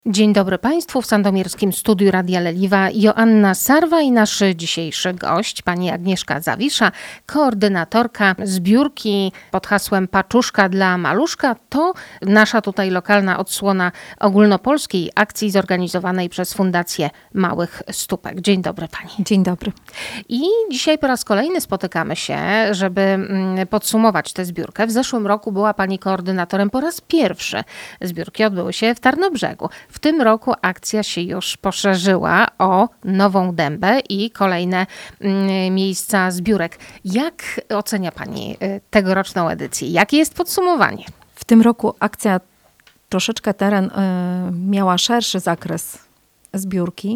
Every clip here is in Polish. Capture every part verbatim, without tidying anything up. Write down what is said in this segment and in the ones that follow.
Dzień dobry Państwu. W sandomierskim studiu Radia Leliwa Joanna Sarwa i nasz dzisiejszy gość, pani Agnieszka Zawisza, koordynatorka zbiórki pod hasłem Paczuszka dla Maluszka. To nasza tutaj lokalna odsłona ogólnopolskiej akcji zorganizowanej przez Fundację Małych Stópek. Dzień dobry pani. Dzień dobry. I dzisiaj po raz kolejny spotykamy się, żeby podsumować tę zbiórkę. W zeszłym roku była pani koordynatorem po raz pierwszy. Zbiórki odbyły się w Tarnobrzegu. W tym roku akcja się już poszerzyła o Nową Dębę i kolejne miejsca zbiórek. Jak ocenia pani tegoroczną edycję? Jakie jest podsumowanie? W tym roku akcja troszeczkę teren y, miała szerszy zakres zbiórki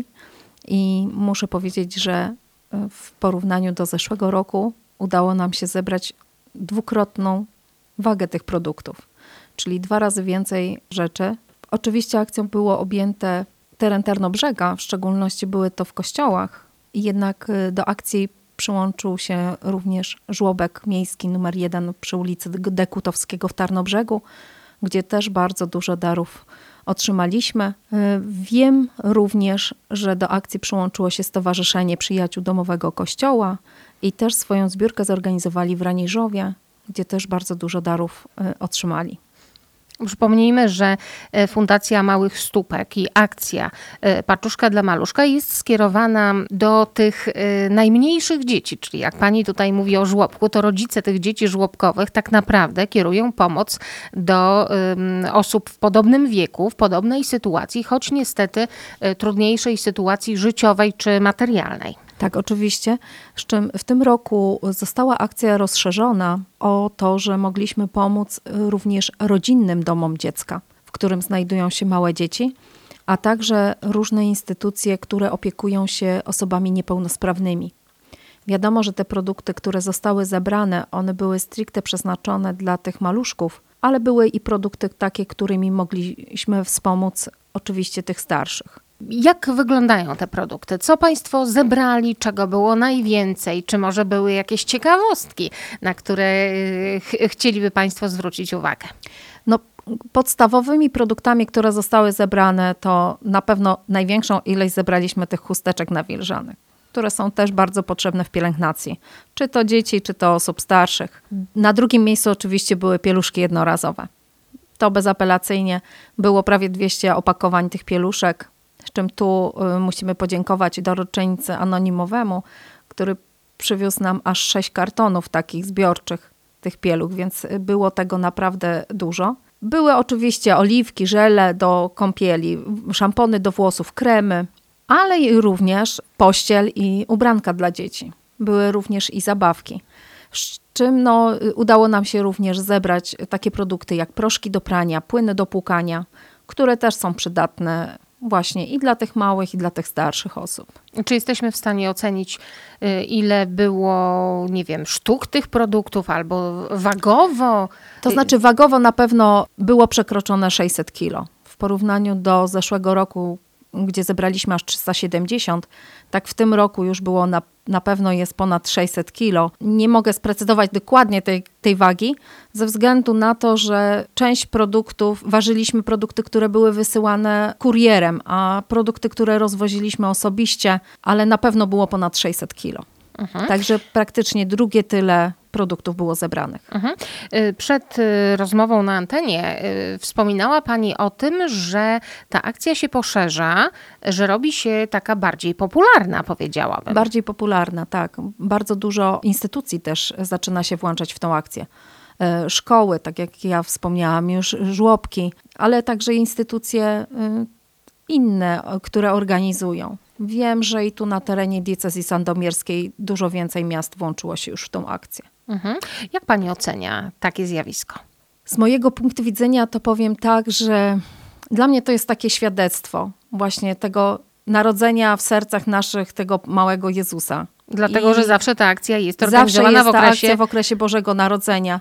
i muszę powiedzieć, że w porównaniu do zeszłego roku udało nam się zebrać dwukrotną wagę tych produktów, czyli dwa razy więcej rzeczy. Oczywiście akcją było objęte teren Tarnobrzega, w szczególności były to w kościołach, jednak do akcji przyłączył się również żłobek miejski numer jeden przy ulicy Dekutowskiego w Tarnobrzegu, gdzie też bardzo dużo darów otrzymaliśmy. Wiem również, że do akcji przyłączyło się Stowarzyszenie Przyjaciół Domowego Kościoła i też swoją zbiórkę zorganizowali w Ranieżowie, gdzie też bardzo dużo darów otrzymali. Przypomnijmy, że Fundacja Małych Stópek i akcja Paczuszka dla Maluszka jest skierowana do tych najmniejszych dzieci, czyli jak pani tutaj mówi o żłobku, to rodzice tych dzieci żłobkowych tak naprawdę kierują pomoc do osób w podobnym wieku, w podobnej sytuacji, choć niestety trudniejszej sytuacji życiowej czy materialnej. Tak, oczywiście. Z czym w tym roku została akcja rozszerzona o to, że mogliśmy pomóc również rodzinnym domom dziecka, w którym znajdują się małe dzieci, a także różne instytucje, które opiekują się osobami niepełnosprawnymi. Wiadomo, że te produkty, które zostały zebrane, one były stricte przeznaczone dla tych maluszków, ale były i produkty takie, którymi mogliśmy wspomóc oczywiście tych starszych. Jak wyglądają te produkty? Co Państwo zebrali? Czego było najwięcej? Czy może były jakieś ciekawostki, na które ch- chcieliby Państwo zwrócić uwagę? No, podstawowymi produktami, które zostały zebrane, to na pewno największą ilość zebraliśmy tych chusteczek nawilżanych, które są też bardzo potrzebne w pielęgnacji. Czy to dzieci, czy to osób starszych. Na drugim miejscu oczywiście były pieluszki jednorazowe. To bezapelacyjnie było prawie dwieście opakowań tych pieluszek. Z czym tu musimy podziękować doręczyńcy anonimowemu, który przywiózł nam aż sześć kartonów takich zbiorczych tych pieluch, więc było tego naprawdę dużo. Były oczywiście oliwki, żele do kąpieli, szampony do włosów, kremy, ale i również pościel i ubranka dla dzieci. Były również i zabawki. Z czym no, udało nam się również zebrać takie produkty jak proszki do prania, płyny do płukania, które też są przydatne właśnie i dla tych małych, i dla tych starszych osób. Czy jesteśmy w stanie ocenić, ile było, nie wiem, sztuk tych produktów albo wagowo? To znaczy wagowo na pewno było przekroczone sześćset kilo. W porównaniu do zeszłego roku, gdzie zebraliśmy aż trzysta siedemdziesiąt, tak w tym roku już było na, na pewno jest ponad sześćset kilo. Nie mogę sprecyzować dokładnie tej, tej wagi, ze względu na to, że część produktów, ważyliśmy produkty, które były wysyłane kurierem, a produkty, które rozwoziliśmy osobiście, ale na pewno było ponad sześćset kilo. Mhm. Także praktycznie drugie tyle produktów było zebranych. Mhm. Przed rozmową na antenie wspominała pani o tym, że ta akcja się poszerza, że robi się taka bardziej popularna, powiedziałabym. Bardziej popularna, tak. Bardzo dużo instytucji też zaczyna się włączać w tą akcję. Szkoły, tak jak ja wspomniałam, już żłobki, ale także instytucje inne, które organizują. Wiem, że i tu na terenie diecezji sandomierskiej dużo więcej miast włączyło się już w tą akcję. Mhm. Jak pani ocenia takie zjawisko? Z mojego punktu widzenia to powiem tak, że dla mnie to jest takie świadectwo właśnie tego narodzenia w sercach naszych tego małego Jezusa. Dlatego, I że zawsze ta akcja jest organizowana zawsze jest w okresie... ta akcja w okresie Bożego Narodzenia.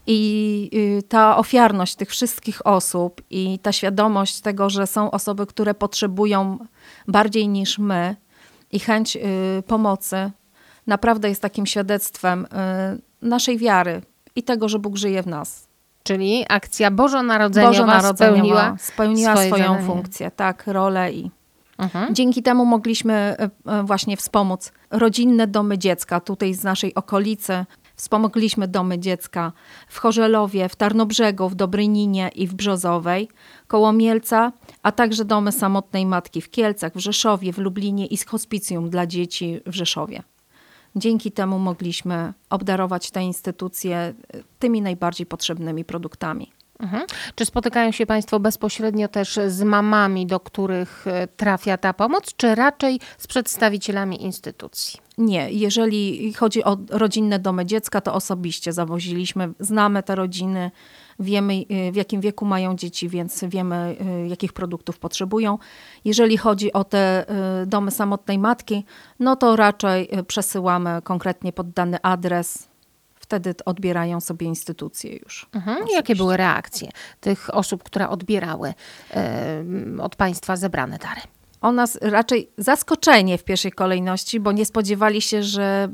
I ta ofiarność tych wszystkich osób i ta świadomość tego, że są osoby, które potrzebują bardziej niż my i chęć pomocy, naprawdę jest takim świadectwem naszej wiary i tego, że Bóg żyje w nas. Czyli akcja bożonarodzeniowa, bożonarodzeniowa spełniła, spełniła swoją zadanie. funkcję, tak, rolę i Mhm. dzięki temu mogliśmy właśnie wspomóc rodzinne domy dziecka tutaj z naszej okolicy. Wspomogliśmy domy dziecka w Chorzelowie, w Tarnobrzegu, w Dobryninie i w Brzozowej, koło Mielca, a także domy samotnej matki w Kielcach, w Rzeszowie, w Lublinie i hospicjum dla dzieci w Rzeszowie. Dzięki temu mogliśmy obdarować te instytucje tymi najbardziej potrzebnymi produktami. Mhm. Czy spotykają się Państwo bezpośrednio też z mamami, do których trafia ta pomoc, czy raczej z przedstawicielami instytucji? Nie, jeżeli chodzi o rodzinne domy dziecka, to osobiście zawoziliśmy, znamy te rodziny, wiemy w jakim wieku mają dzieci, więc wiemy jakich produktów potrzebują. Jeżeli chodzi o te domy samotnej matki, no to raczej przesyłamy konkretnie pod dany adres. Wtedy odbierają sobie instytucje już. Mhm. Jakie były reakcje tych osób, które odbierały y, od Państwa zebrane dary? O nas raczej zaskoczenie w pierwszej kolejności, bo nie spodziewali się, że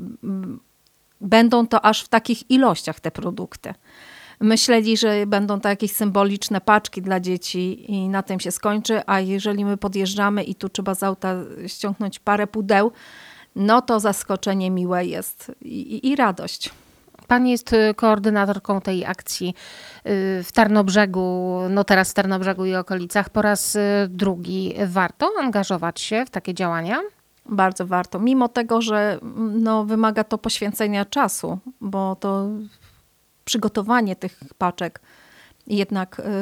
będą to aż w takich ilościach te produkty. Myśleli, że będą to jakieś symboliczne paczki dla dzieci i na tym się skończy, a jeżeli my podjeżdżamy i tu trzeba z auta ściągnąć parę pudeł, no to zaskoczenie miłe jest i, i radość. Pani jest koordynatorką tej akcji w Tarnobrzegu, no teraz w Tarnobrzegu i okolicach po raz drugi. Warto angażować się w takie działania? Bardzo warto, mimo tego, że no, wymaga to poświęcenia czasu, bo to przygotowanie tych paczek jednak y,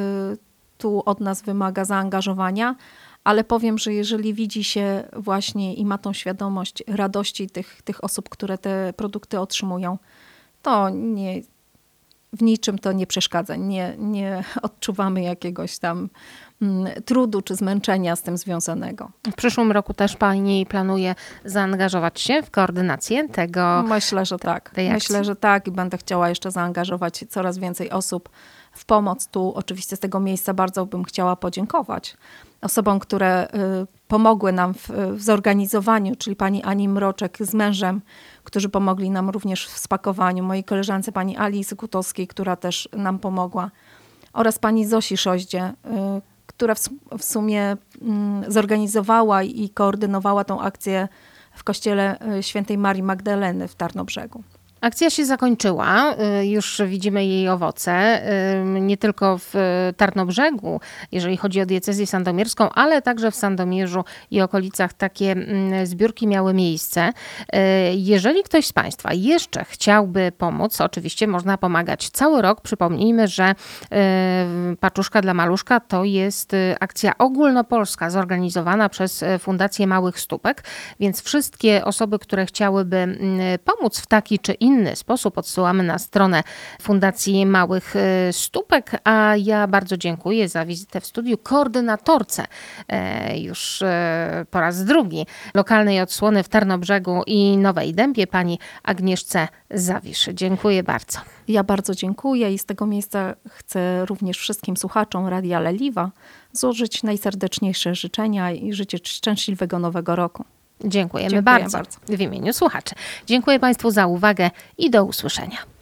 tu od nas wymaga zaangażowania, ale powiem, że jeżeli widzi się właśnie i ma tą świadomość radości tych, tych osób, które te produkty otrzymują, to nie, w niczym to nie przeszkadza. Nie, nie odczuwamy jakiegoś tam mm, trudu czy zmęczenia z tym związanego. W przyszłym roku też Pani planuje zaangażować się w koordynację tego? Myślę, że tak. Myślę, że tak i będę chciała jeszcze zaangażować coraz więcej osób w pomoc. Tu oczywiście z tego miejsca bardzo bym chciała podziękować osobom, które y, pomogły nam w, w zorganizowaniu, czyli pani Ani Mroczek z mężem, którzy pomogli nam również w spakowaniu, mojej koleżance pani Ali Sykutowskiej, która też nam pomogła, oraz pani Zosi Szoździe, y, która w, w sumie y, zorganizowała i koordynowała tą akcję w kościele Świętej Marii Magdaleny w Tarnobrzegu. Akcja się zakończyła, już widzimy jej owoce, nie tylko w Tarnobrzegu, jeżeli chodzi o diecezję sandomierską, ale także w Sandomierzu i okolicach takie zbiórki miały miejsce. Jeżeli ktoś z Państwa jeszcze chciałby pomóc, oczywiście można pomagać cały rok. Przypomnijmy, że Paczuszka dla Maluszka to jest akcja ogólnopolska zorganizowana przez Fundację Małych Stópek, więc wszystkie osoby, które chciałyby pomóc w taki czy inny inny sposób odsyłamy na stronę Fundacji Małych Stópek, a ja bardzo dziękuję za wizytę w studiu koordynatorce już po raz drugi lokalnej odsłony w Tarnobrzegu i Nowej Dębie, pani Agnieszce Zawisz. Dziękuję bardzo. Ja bardzo dziękuję i z tego miejsca chcę również wszystkim słuchaczom Radia Leliwa złożyć najserdeczniejsze życzenia i życzyć szczęśliwego nowego roku. Dziękujemy Dziękuję bardzo. bardzo W imieniu słuchaczy. Dziękuję Państwu za uwagę i do usłyszenia.